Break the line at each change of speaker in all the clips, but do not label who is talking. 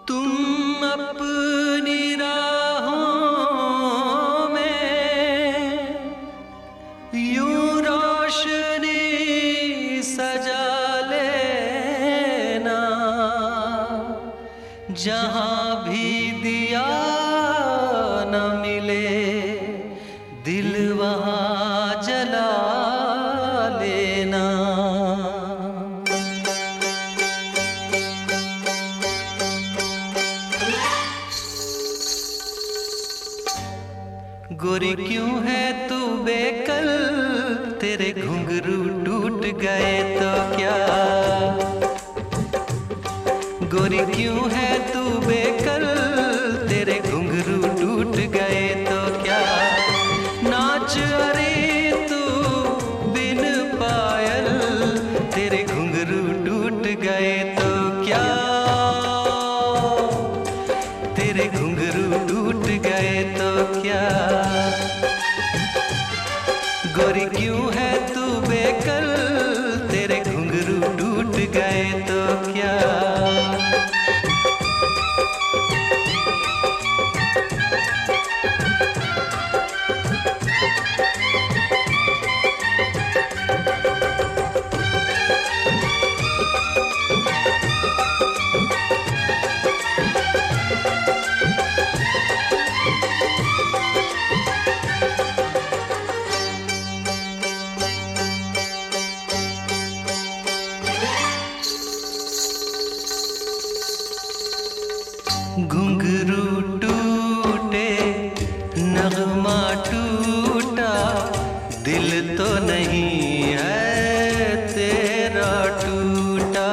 तुम अपनी राहों में यूं रोशनी सजा लेना, जहां भी दिया न मिले दिल वहां जला लेना। गोरी क्यों है तू बेकल, तेरे घुंघरू टूट गए तो क्या। गोरी क्यों है तू बेकल, तेरे घुंघरू टूट गए तो क्या। नाच अरे तू बिन पायल, तेरे घुंघरू टूट गए तो क्या। तेरे घुंघरू टूट गए तो क्या। गोरी क्यों है तू बेकल, तेरे घुंघरू टूट गए तो क्या। घुंघरू टूटे नगमा टूटा, दिल तो नहीं है तेरा टूटा।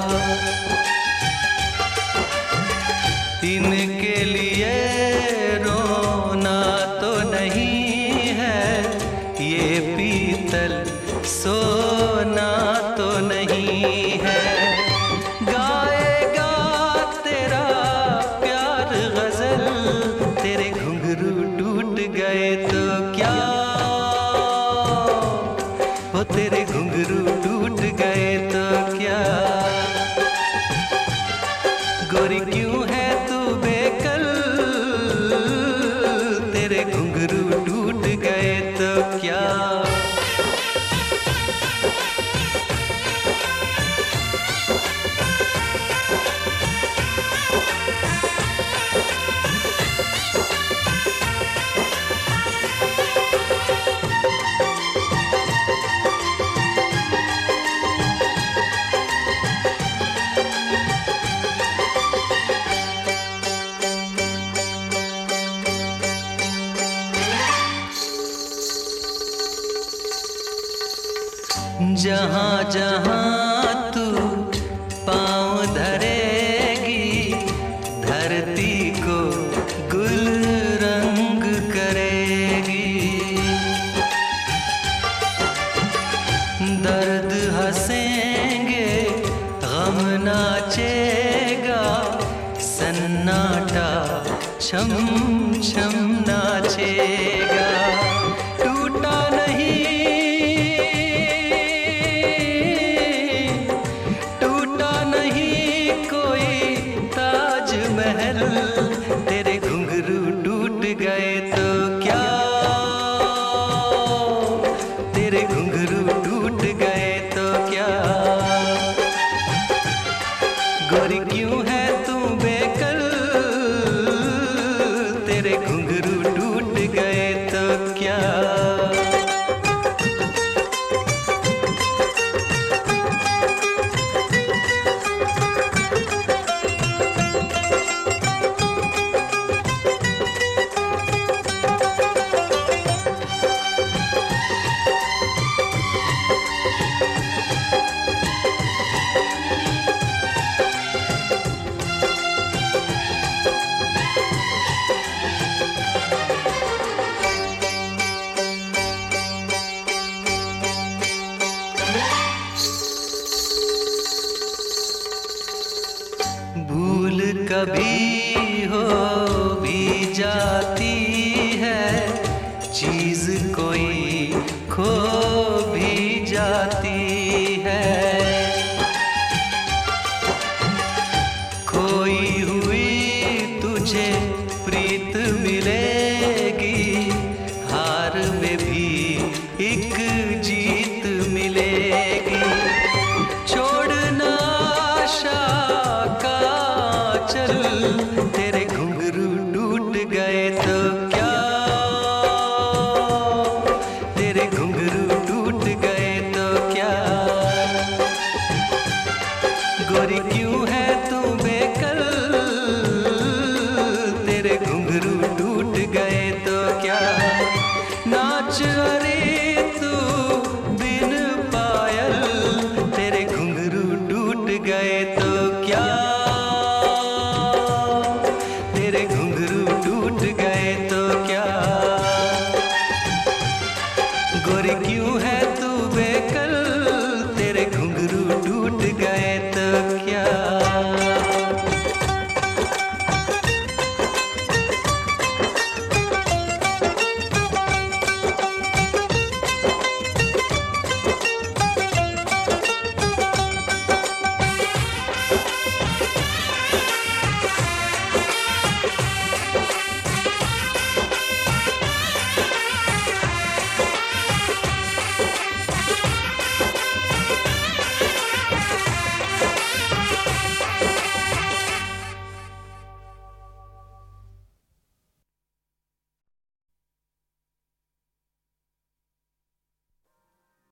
इनके लिए रोना तो नहीं है, ये पीतल सोना तो नहीं है। तेरे घुंघरू टूट गए तो क्या। हो तेरे घुंघरू टूट गए तो क्या। गोरी क्यों है तू बेकल, तेरे घुंघरू टूट गए तो क्या। जहाँ जहाँ तू पाँव धरेगी, धरती को गुल रंग करेगी। दर्द हंसेंगे गम नाचेगा, सन्नाटा छम छम नाचेगा। टूटा नहीं महल, तेरे घुंघरू टूट गए तो क्या। तेरे घुंघरू टूट गए तो क्या। गोरी क्यों है तू बेकल, तेरे घुंघरू टूट गए तो क्या। भूल कभी हो भी जाती है, चीज कोई खो भी जाती है। खोई हुई गोरी क्यों